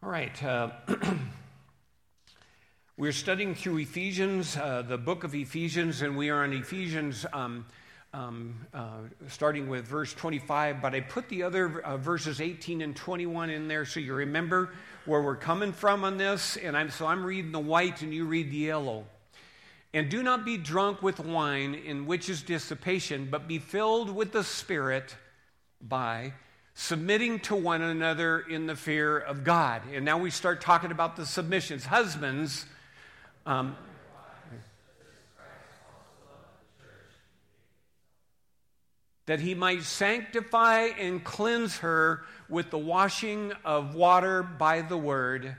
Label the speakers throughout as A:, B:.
A: All right. We're studying through Ephesians, the book of Ephesians, and we are on Ephesians starting with verse 25, but I put the other verses 18 and 21 in there so you remember where we're coming from on this, and I'm reading the white and you read the yellow. And do not be drunk with wine, in which is dissipation, but be filled with the Spirit by submitting to one another in the fear of God. And now we start talking about the submissions. Husbands, that he might sanctify and cleanse her with the washing of water by the word,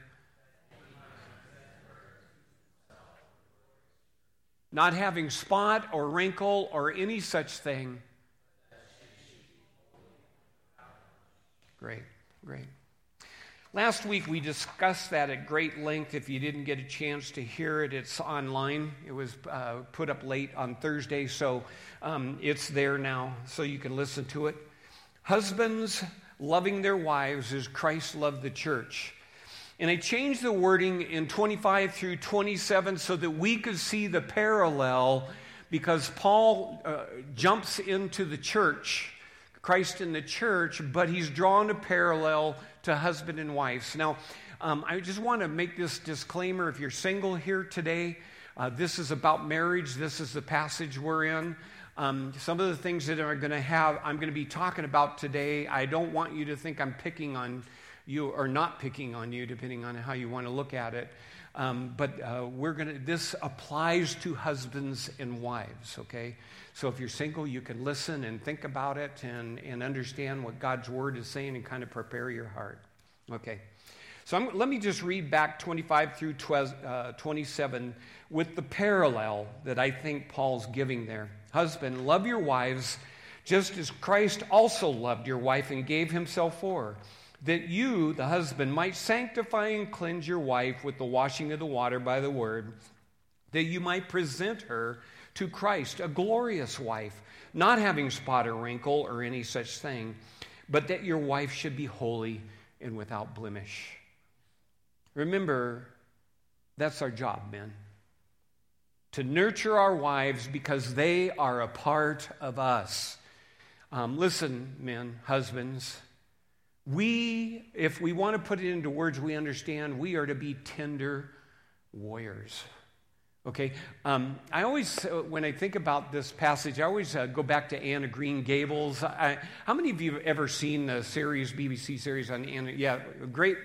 A: not having spot or wrinkle or any such thing. Great. Last week we discussed that at great length. If you didn't get a chance to hear it, it's online. It was put up late on Thursday, so it's there now, so you can listen to it. Husbands loving their wives as Christ loved the church. And I changed the wording in 25 through 27 so that we could see the parallel, because Paul jumps into the church, Christ in the church, but he's drawn a parallel to husband and wives. Now, I just want to make this disclaimer. If you're single here today, this is about marriage. This is the passage we're in. Some of the things that I'm going to be talking about today, I don't want you to think I'm picking on you or not picking on you, depending on how you want to look at it. But this applies to husbands and wives, okay? So if you're single, you can listen and think about it and understand what God's word is saying and kind of prepare your heart. Okay. So let me just read back 25 through 27 with the parallel that I think Paul's giving there. Husband, love your wives just as Christ also loved your wife and gave himself for her, that you, the husband, might sanctify and cleanse your wife with the washing of the water by the word, that you might present her to Christ, a glorious wife, not having spot or wrinkle or any such thing, but that your wife should be holy and without blemish. Remember, that's our job, men. To nurture our wives because they are a part of us. Listen, men, husbands, if we want to put it into words we understand, we are to be tender warriors. Okay, I always, when I think about this passage, I always go back to Anne of Green Gables. How many of you have ever seen the BBC series on Anne? Yeah, great.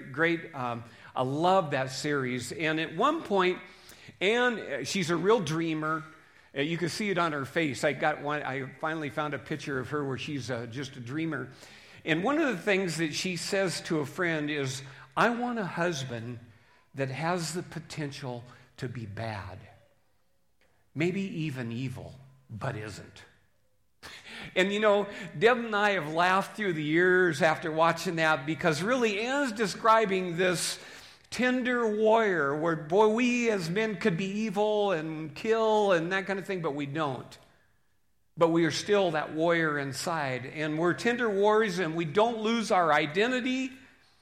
A: I love that series. And at one point, Anne, she's a real dreamer. You can see it on her face. I finally found a picture of her where she's just a dreamer. And one of the things that she says to a friend is, I want a husband that has the potential to be bad. Maybe even evil, but isn't. And Deb and I have laughed through the years after watching that, because really Anne's describing this tender warrior where, boy, we as men could be evil and kill and that kind of thing, but we don't. But we are still that warrior inside. And we're tender warriors, and we don't lose our identity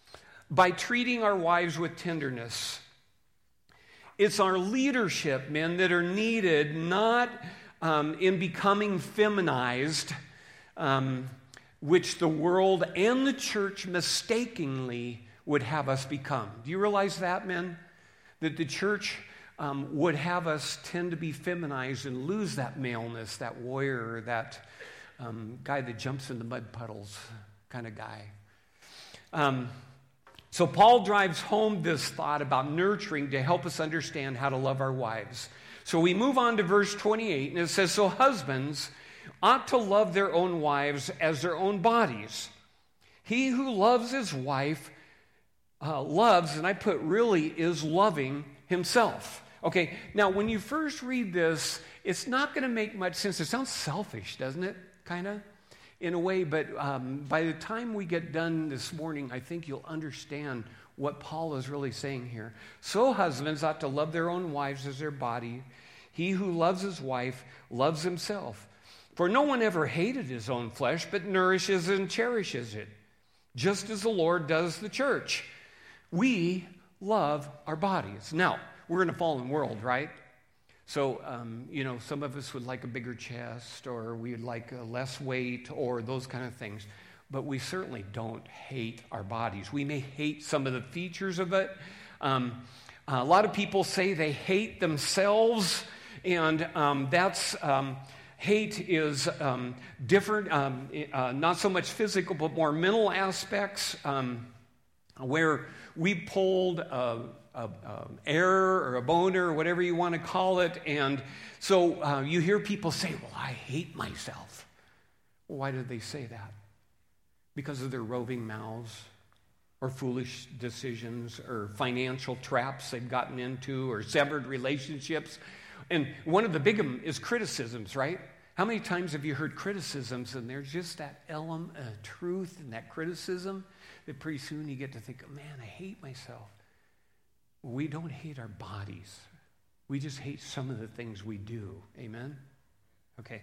A: by treating our wives with tenderness. It's our leadership, men, that are needed, not in becoming feminized, which the world and the church mistakenly would have us become. Do you realize that, men? That the church would have us tend to be feminized and lose that maleness, that warrior, that guy that jumps in the mud puddles kind of guy. So Paul drives home this thought about nurturing to help us understand how to love our wives. So we move on to verse 28, and it says, so husbands ought to love their own wives as their own bodies. He who loves his wife loves, and I put really, is loving himself. Okay, now when you first read this, it's not going to make much sense. It sounds selfish, doesn't it? Kind of, in a way, but by the time we get done this morning, I think you'll understand what Paul is really saying here. So husbands ought to love their own wives as their body. He who loves his wife loves himself. For no one ever hated his own flesh, but nourishes and cherishes it, just as the Lord does the church. we love our bodies. Now, we're in a fallen world, right? So, some of us would like a bigger chest, or we'd like less weight, or those kind of things. But we certainly don't hate our bodies. We may hate some of the features of it. A lot of people say they hate themselves, and hate is different, not so much physical, but more mental aspects, where we pulled error or a boner or whatever you want to call it. And so you hear people say, well, I hate myself. Well, why did they say that? Because of their roving mouths, or foolish decisions, or financial traps they've gotten into, or severed relationships. And one of the big is criticisms, right? How many times have you heard criticisms, and there's just that element of truth in that criticism that pretty soon you get to think, man, I hate myself. We don't hate our bodies. We just hate some of the things we do. Amen? Okay.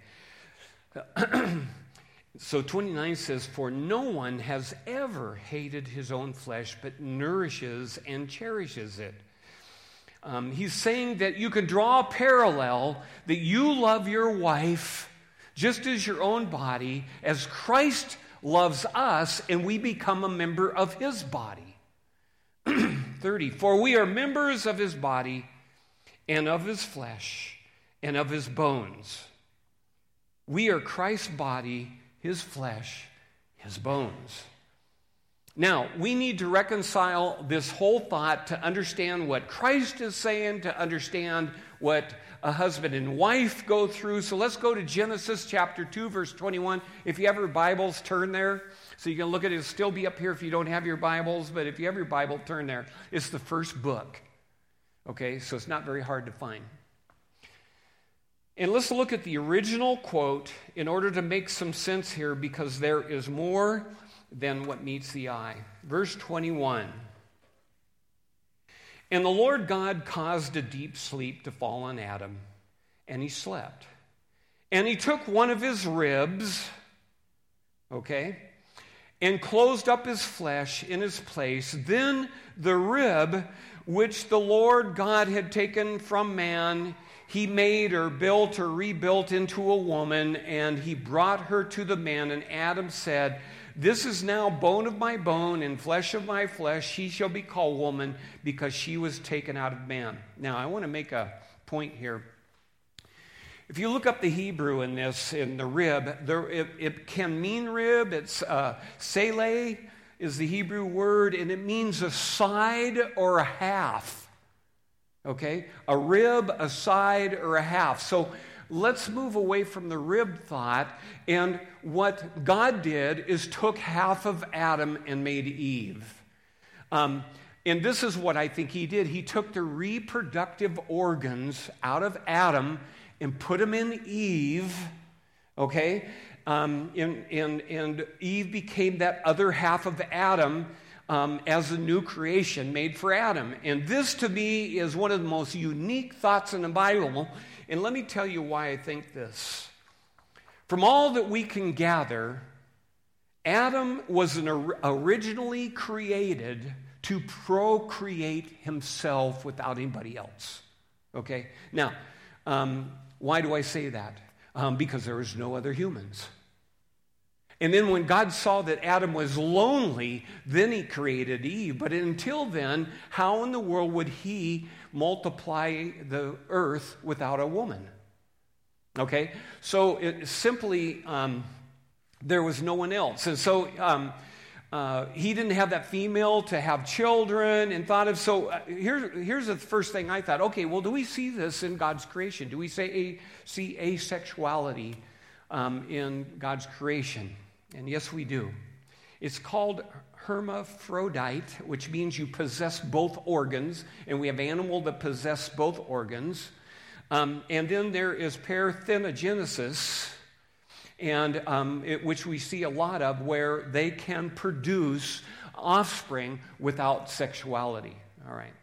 A: So 29 says, for no one has ever hated his own flesh, but nourishes and cherishes it. He's saying that you can draw a parallel, that you love your wife just as your own body, as Christ loves us, and we become a member of his body. 30, for we are members of his body and of his flesh and of his bones. We are Christ's body, his flesh, his bones. Now, we need to reconcile this whole thought to understand what Christ is saying, to understand what a husband and wife go through. So let's go to Genesis chapter 2, verse 21. If you have your Bibles, turn there. So you can look at it. It'll still be up here if you don't have your Bibles, but if you have your Bible, turn there. It's the first book. Okay, so it's not very hard to find. And let's look at the original quote in order to make some sense here, because there is more than what meets the eye. Verse 21. And the Lord God caused a deep sleep to fall on Adam, and he slept. And he took one of his ribs, and closed up his flesh in his place. Then the rib which the Lord God had taken from man, he made or built or rebuilt into a woman, and he brought her to the man. And Adam said, this is now bone of my bone and flesh of my flesh. She shall be called woman, because she was taken out of man. Now, I want to make a point here. If you look up the Hebrew in this, in the rib, it can mean rib. It's sele is the Hebrew word, and it means a side or a half. Okay? A rib, a side, or a half. So let's move away from the rib thought. And what God did is took half of Adam and made Eve. And this is what I think he did. He took the reproductive organs out of Adam and put them in Eve. Okay? And Eve became that other half of Adam as a new creation made for Adam. And this, to me, is one of the most unique thoughts in the Bible. And let me tell you why I think this. From all that we can gather, Adam was originally created to procreate himself without anybody else. Okay? Now, why do I say that? Because there was no other humans. And then when God saw that Adam was lonely, then he created Eve. But until then, how in the world would he multiply the earth without a woman? Okay? So it simply, there was no one else. And so he didn't have that female to have children and thought of, so here's the first thing I thought. Okay, well, do we see this in God's creation? Do we see asexuality in God's creation? And yes, we do. It's called hermaphrodite, which means you possess both organs, and we have animals that possess both organs. And then there is parthenogenesis, and which we see a lot of, where they can produce offspring without sexuality. All right.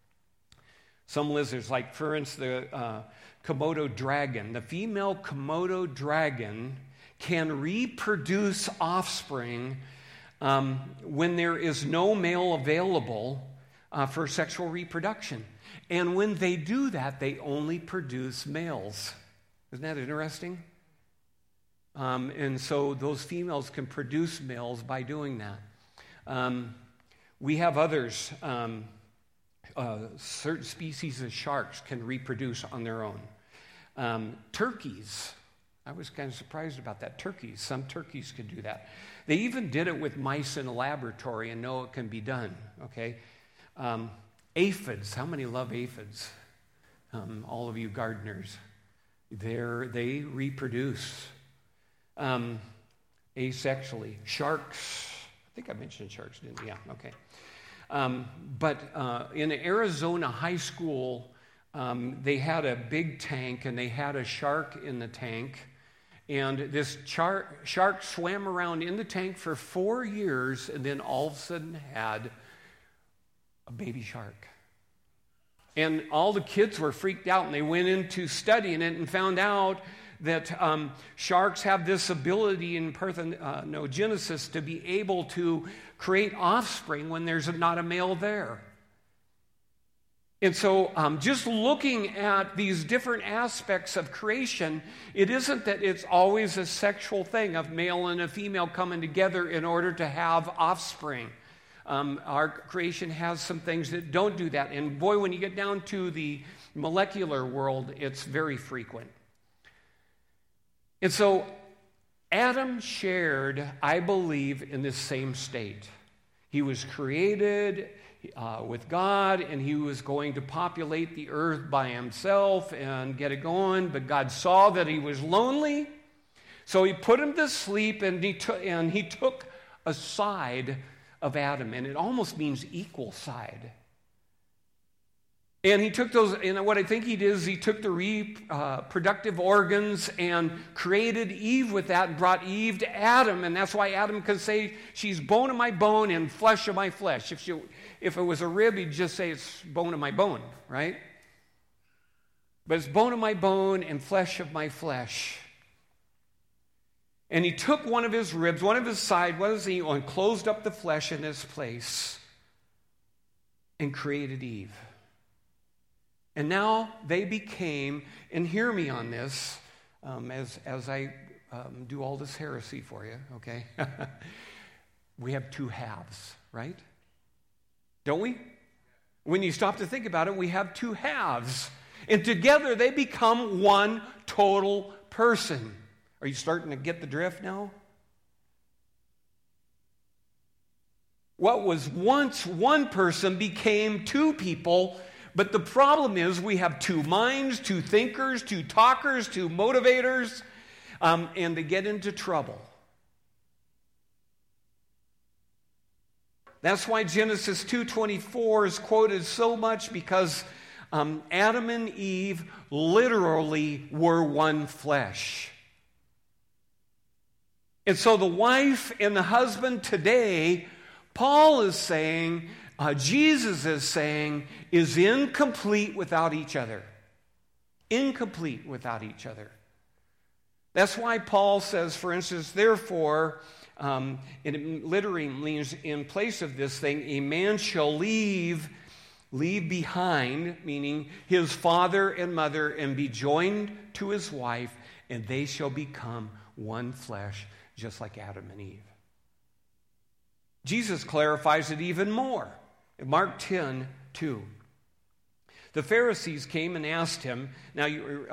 A: Some lizards, like for instance the Komodo dragon, the female Komodo dragon can reproduce offspring when there is no male available for sexual reproduction. And when they do that, they only produce males. Isn't that interesting? And so those females can produce males by doing that. We have others. Certain species of sharks can reproduce on their own. Turkeys. I was kind of surprised about that. Some turkeys can do that. They even did it with mice in a laboratory and know it can be done, okay? Aphids. How many love aphids? All of you gardeners. They reproduce asexually. Sharks. I think I mentioned sharks, didn't I? Yeah, okay. But in Arizona high school, they had a big tank, and they had a shark in the tank. And this shark swam around in the tank for 4 years, and then all of a sudden had a baby shark. And all the kids were freaked out, and they went into studying it and found out that sharks have this ability in parthenogenesis to be able to create offspring when there's not a male there. And so just looking at these different aspects of creation, it isn't that it's always a sexual thing of male and a female coming together in order to have offspring. Our creation has some things that don't do that. And boy, when you get down to the molecular world, it's very frequent. And so Adam shared, I believe, in this same state. He was created with God, and he was going to populate the earth by himself and get it going, but God saw that he was lonely, so he put him to sleep, and he took a side of Adam, and it almost means equal side. And he took those, and what I think he did is he took the reproductive organs and created Eve with that and brought Eve to Adam. And that's why Adam can say, she's bone of my bone and flesh of my flesh. If it was a rib, he'd just say it's bone of my bone, right? But it's bone of my bone and flesh of my flesh. And he took one of his ribs, one of his side, and closed up the flesh in its place and created Eve. And now they became, and hear me on this, as I do all this heresy for you, okay? We have two halves, right? Don't we? When you stop to think about it, we have two halves. And together they become one total person. Are you starting to get the drift now? What was once one person became two people. But the problem is we have two minds, two thinkers, two talkers, two motivators, and they get into trouble. That's why Genesis 2:24 is quoted so much, because Adam and Eve literally were one flesh. And so the wife and the husband today, Paul is saying, Jesus is saying, is incomplete without each other. Incomplete without each other. That's why Paul says, for instance, therefore, it literally means in place of this thing, a man shall leave behind, meaning his father and mother, and be joined to his wife, and they shall become one flesh, just like Adam and Eve. Jesus clarifies it even more. In Mark 10:2, the Pharisees came and asked him. Now,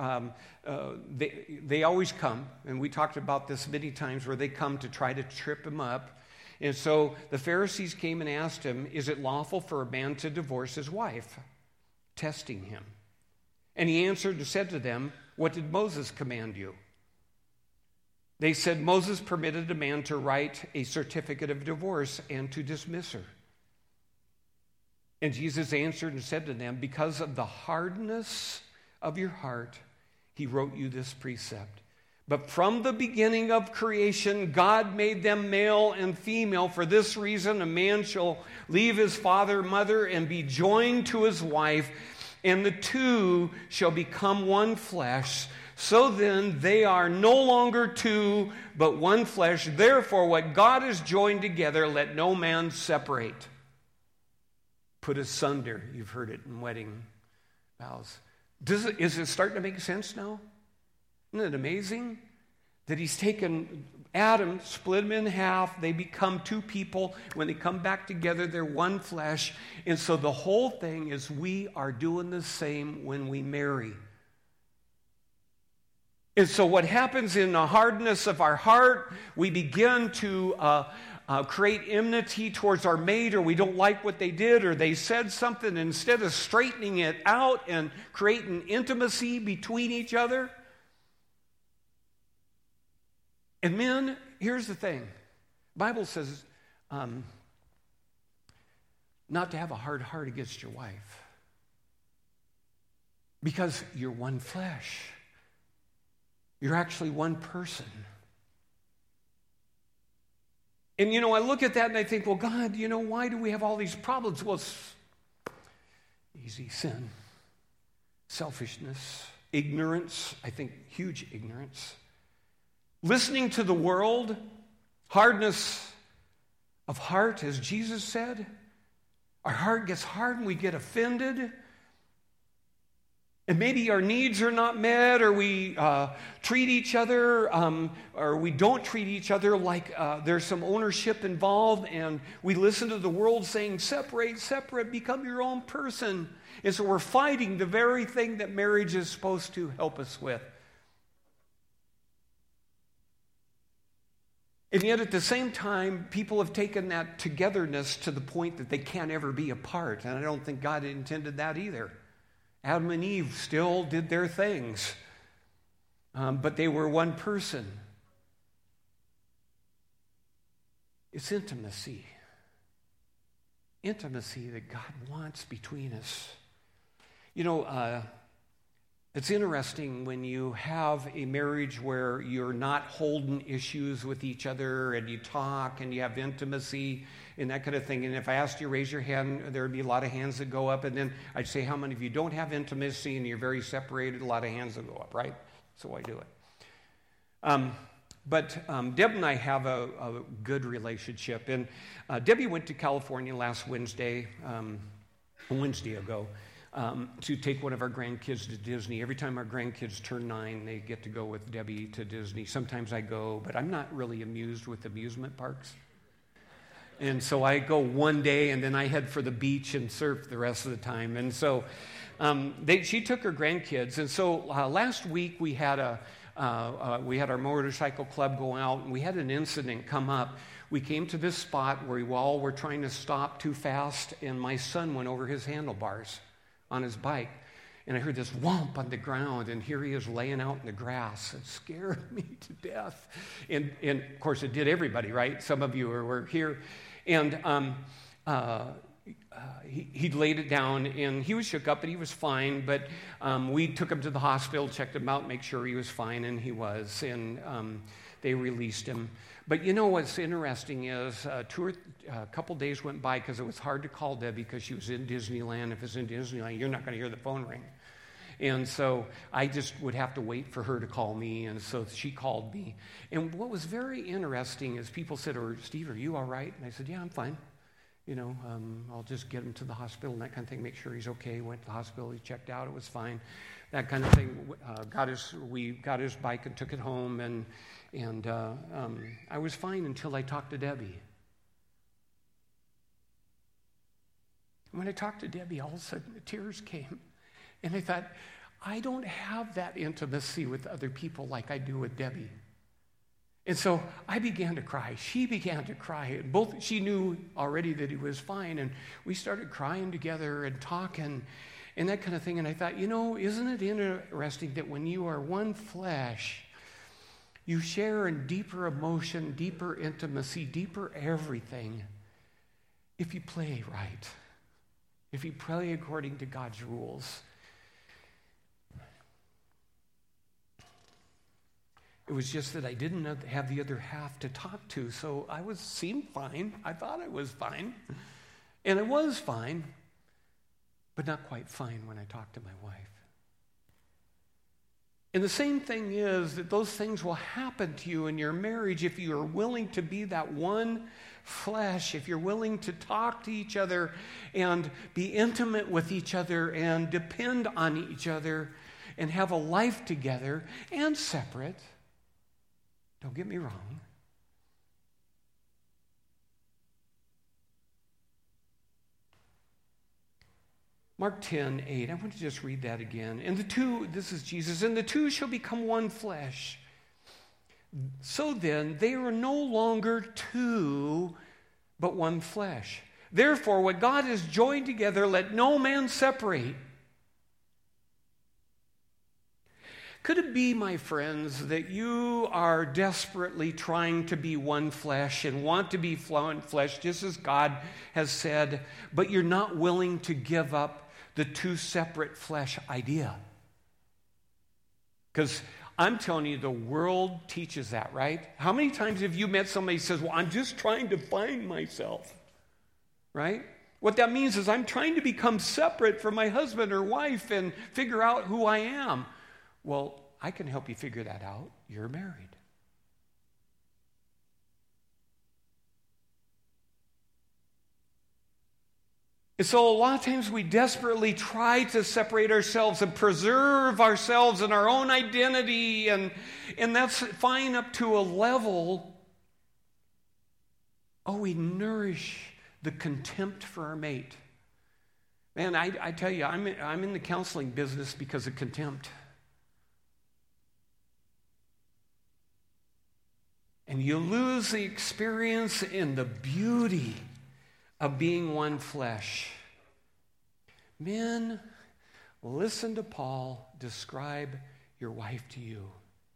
A: they always come, and we talked about this many times, where they come to try to trip him up. And so the Pharisees came and asked him, is it lawful for a man to divorce his wife? Testing him. And he answered and said to them, what did Moses command you? They said, Moses permitted a man to write a certificate of divorce and to dismiss her. And Jesus answered and said to them, because of the hardness of your heart, he wrote you this precept. But from the beginning of creation, God made them male and female. For this reason, a man shall leave his father and mother and be joined to his wife, and the two shall become one flesh. So then they are no longer two, but one flesh. Therefore, what God has joined together, let no man separate. put asunder. You've heard it in wedding vows. Is it starting to make sense now? Isn't it amazing that he's taken Adam, split him in half, they become two people. When they come back together, they're one flesh. And so the whole thing is we are doing the same when we marry. And so what happens in the hardness of our heart, we begin to create enmity towards our mate, or we don't like what they did, or they said something. Instead of straightening it out and creating intimacy between each other. And men, here's the thing. The Bible says not to have a hard heart against your wife. Because you're one flesh. You're actually one person. And, I look at that and I think, well, God, why do we have all these problems? Well, it's easy sin, selfishness, ignorance, I think huge ignorance. Listening to the world, hardness of heart, as Jesus said. Our heart gets hard and we get offended. And maybe our needs are not met, or we treat each other, or we don't treat each other like there's some ownership involved, and we listen to the world saying, separate, become your own person. And so we're fighting the very thing that marriage is supposed to help us with. And yet at the same time, people have taken that togetherness to the point that they can't ever be apart. And I don't think God intended that either. Adam and Eve still did their things, but they were one person. It's intimacy. Intimacy that God wants between us. It's interesting when you have a marriage where you're not holding issues with each other and you talk and you have intimacy and that kind of thing. And if I asked you to raise your hand, there would be a lot of hands that go up. And then I'd say, how many of you don't have intimacy and you're very separated? A lot of hands that go up, right? So I do it. But Deb and I have a good relationship. And Debbie went to California last Wednesday, a Wednesday ago. To take one of our grandkids to Disney. Every time our grandkids turn 9, they get to go with Debbie to Disney. Sometimes I go, but I'm not really amused with amusement parks. And so I go one day, and then I head for the beach and surf the rest of the time. And so she took her grandkids. And so last week we had our motorcycle club go out, and we had an incident come up. We came to this spot where we all were trying to stop too fast, and my son went over his handlebars on his bike, and I heard this whomp on the ground, and here he is laying out in the grass. It scared me to death, and of course it did everybody, right? Some of you were here, and he laid it down, and he was shook up, but he was fine. But we took him to the hospital, checked him out, make sure he was fine, and he was, and they released him. But what's interesting is a couple days went by because it was hard to call Debbie because she was in Disneyland. If it's in Disneyland, you're not going to hear the phone ring. And so I just would have to wait for her to call me, and so she called me. And what was very interesting is people said, Steve, are you all right? And I said, yeah, I'm fine. I'll just get him to the hospital and that kind of thing, make sure he's okay. Went to the hospital, he checked out, it was fine. That kind of thing. We got his bike and took it home, and I was fine until I talked to Debbie. When I talked to Debbie, all of a sudden the tears came. And I thought, I don't have that intimacy with other people like I do with Debbie. And so I began to cry. She began to cry. She knew already that he was fine, and we started crying together and talking and that kind of thing. And I thought, isn't it interesting that when you are one flesh, you share in deeper emotion, deeper intimacy, deeper everything if you play right, if you play according to God's rules. It was just that I didn't have the other half to talk to, so seemed fine. I thought I was fine, and I was fine, but not quite fine when I talked to my wife. And the same thing is that those things will happen to you in your marriage if you are willing to be that one flesh, if you're willing to talk to each other and be intimate with each other and depend on each other and have a life together and separate. Don't get me wrong. Mark 10:8. I want to just read that again. And the two, this is Jesus, and the two shall become one flesh. So then, they are no longer two, but one flesh. Therefore, what God has joined together, let no man separate. Could it be, my friends, that you are desperately trying to be one flesh and want to be one flesh, just as God has said, but you're not willing to give up the two separate flesh idea? Because I'm telling you, the world teaches that, right? How many times have you met somebody who says, well, I'm just trying to find myself, right? What that means is I'm trying to become separate from my husband or wife and figure out who I am. Well, I can help you figure that out. You're married. And so a lot of times we desperately try to separate ourselves and preserve ourselves and our own identity, and that's fine up to a level. Oh, we nourish the contempt for our mate. Man, I tell you, I'm in the counseling business because of contempt. And you lose the experience and the beauty of being one flesh. Men, listen to Paul describe your wife to you.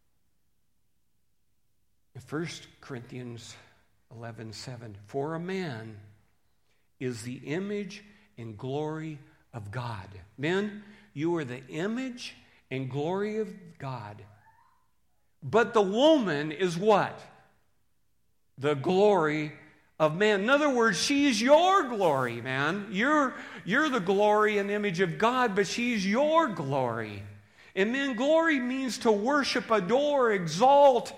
A: In 1 Corinthians 11:7, for a man is the image and glory of God. Men, you are the image and glory of God. But the woman is what? The glory of man. In other words, she's your glory, man. You're the glory and image of God, but she's your glory. And man, glory means to worship, adore, exalt,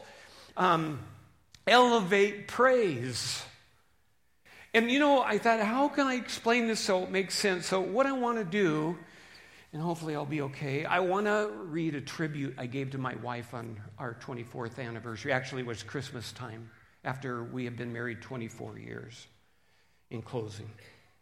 A: elevate, praise. And I thought, how can I explain this so it makes sense? So what I want to do, and hopefully I'll be okay, I want to read a tribute I gave to my wife on our 24th anniversary. Actually, it was Christmas time, after we had been married 24 years. In closing,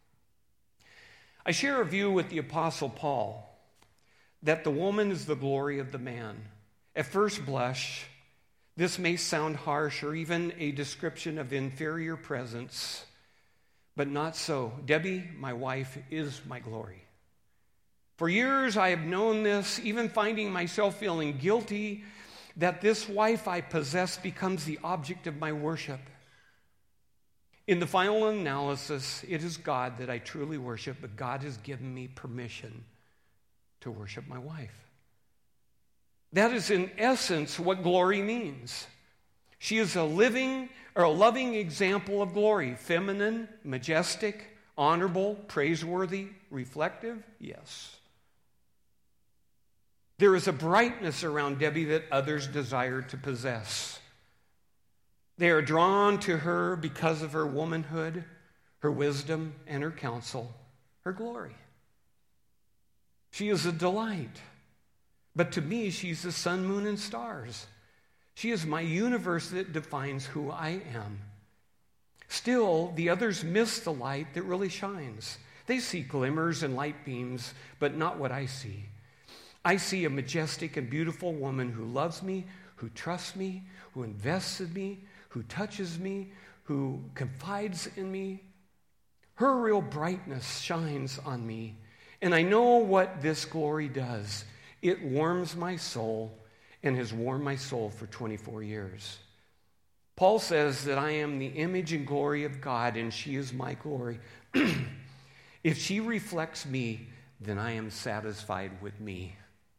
A: I share a view with the Apostle Paul that the woman is the glory of the man. At first blush, this may sound harsh or even a description of inferior presence, but not so. Debbie, my wife, is my glory. For years I have known this, even finding myself feeling guilty that this wife I possess becomes the object of my worship. In the final analysis, it is God that I truly worship, but God has given me permission to worship my wife. That is in essence what glory means. She is a living or a loving example of glory. Feminine, majestic, honorable, praiseworthy, reflective, yes. There is a brightness around Debbie that others desire to possess. They are drawn to her because of her womanhood, her wisdom, and her counsel, her glory. She is a delight. But to me, she's the sun, moon, and stars. She is my universe that defines who I am. Still, the others miss the light that really shines. They see glimmers and light beams, but not what I see. I see a majestic and beautiful woman who loves me, who trusts me, who invests in me, who touches me, who confides in me. Her real brightness shines on me, and I know what this glory does. It warms my soul and has warmed my soul for 24 years. Paul says that I am the image and glory of God, and she is my glory. If she reflects me, then I am satisfied with me.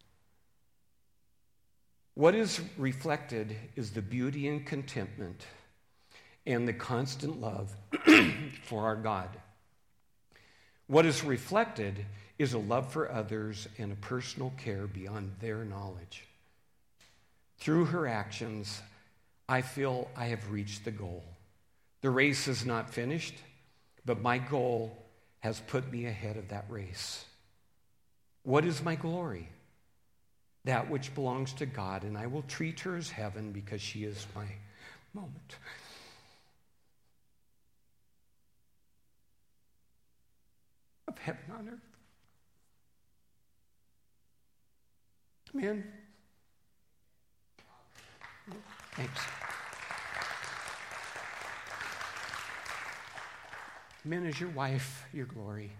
A: What is reflected is the beauty and contentment and the constant love for our God. What is reflected is a love for others and a personal care beyond their knowledge. through her actions, I feel I have reached the goal. The race is not finished, but my goal has put me ahead of that race. What is my glory? That which belongs to God, and I will treat her as heaven because she is my moment. Of heaven on earth. Amen. Thanks. Amen. Is your wife your glory?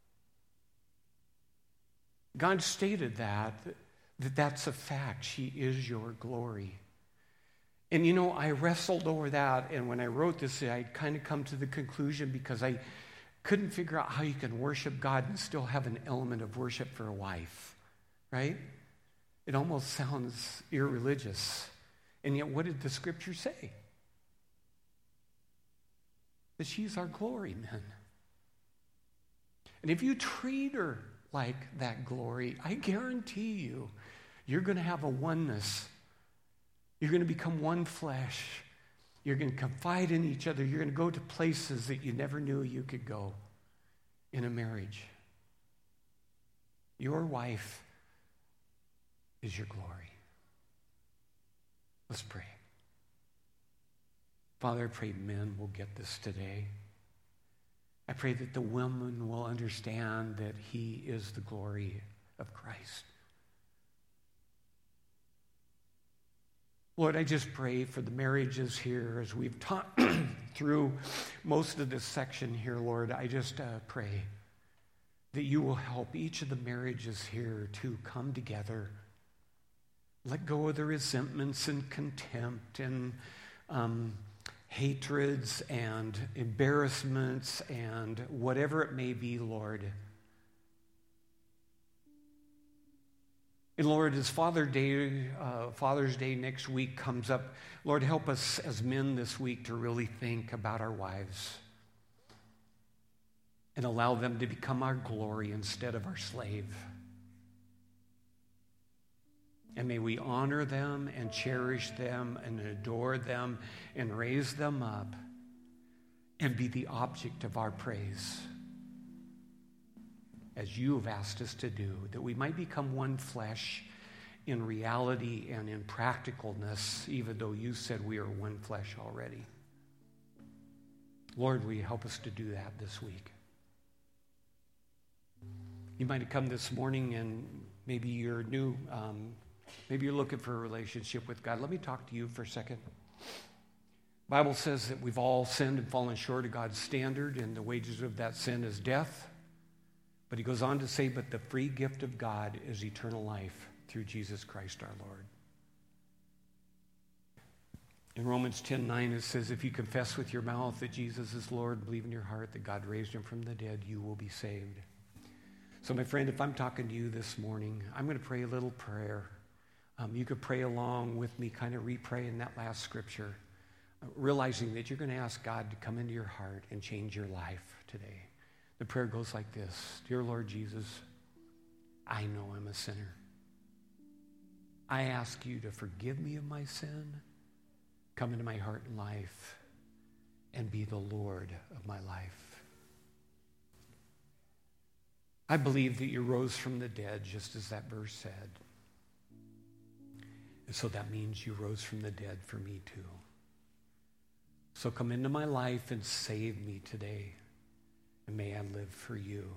A: God stated that's a fact. She is your glory. And you know, I wrestled over that, and when I wrote this, I kind of come to the conclusion because I couldn't figure out how you can worship God and still have an element of worship for a wife, right? It almost sounds irreligious. And yet, what did the scripture say? That she's our glory, men. And if you treat her like that glory, I guarantee you, you're going to have a oneness. You're going to become one flesh. You're going to confide in each other. You're going to go to places that you never knew you could go in a marriage. Your wife is your glory. Let's pray. Father, I pray men will get this today. I pray that the women will understand that he is the glory of Christ. Lord, I just pray for the marriages here as we've taught through most of this section here, Lord. I just pray that you will help each of the marriages here to come together. Let go of the resentments and contempt and hatreds and embarrassments and whatever it may be, Lord. And Lord, as Father's Day next week comes up, Lord, help us as men this week to really think about our wives and allow them to become our glory instead of our slave. And may we honor them and cherish them and adore them and raise them up and be the object of our praise as you have asked us to do, that we might become one flesh in reality and in practicalness, even though you said we are one flesh already. Lord, will you help us to do that this week? You might have come this morning and maybe you're new, maybe you're looking for a relationship with God. Let me talk to you for a second. The Bible says that we've all sinned and fallen short of God's standard, and the wages of that sin is death. But he goes on to say, but the free gift of God is eternal life through Jesus Christ our Lord. In Romans 10:9, it says, if you confess with your mouth that Jesus is Lord, believe in your heart that God raised him from the dead, you will be saved. So my friend, if I'm talking to you this morning, I'm going to pray a little prayer. You could pray along with me, kind of re-pray that last scripture, realizing that you're going to ask God to come into your heart and change your life today. The prayer goes like this. Dear Lord Jesus, I know I'm a sinner. I ask you to forgive me of my sin, come into my heart and life, and be the Lord of my life. I believe that you rose from the dead, just as that verse said. And so that means you rose from the dead for me too. So come into my life and save me today. And may I live for you.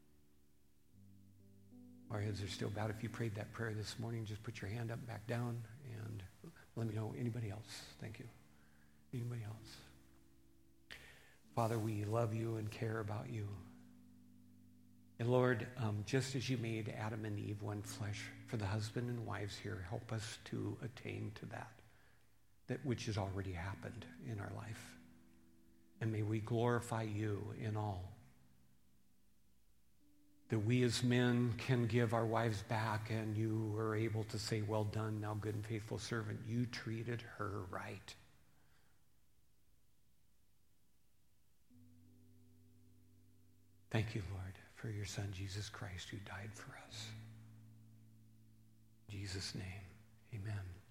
A: Our heads are still bowed. If you prayed that prayer this morning, just put your hand up, back down, and let me know. Anybody else? Thank you. Anybody else? Father, we love you and care about you. And Lord, just as you made Adam and Eve one flesh, for the husband and wives here, help us to attain to that which has already happened in our life. And may we glorify you in all. That we as men can give our wives back, and you are able to say, well done, thou good and faithful servant. You treated her right. Thank you, Lord, for your Son, Jesus Christ, who died for us. In Jesus' name, amen.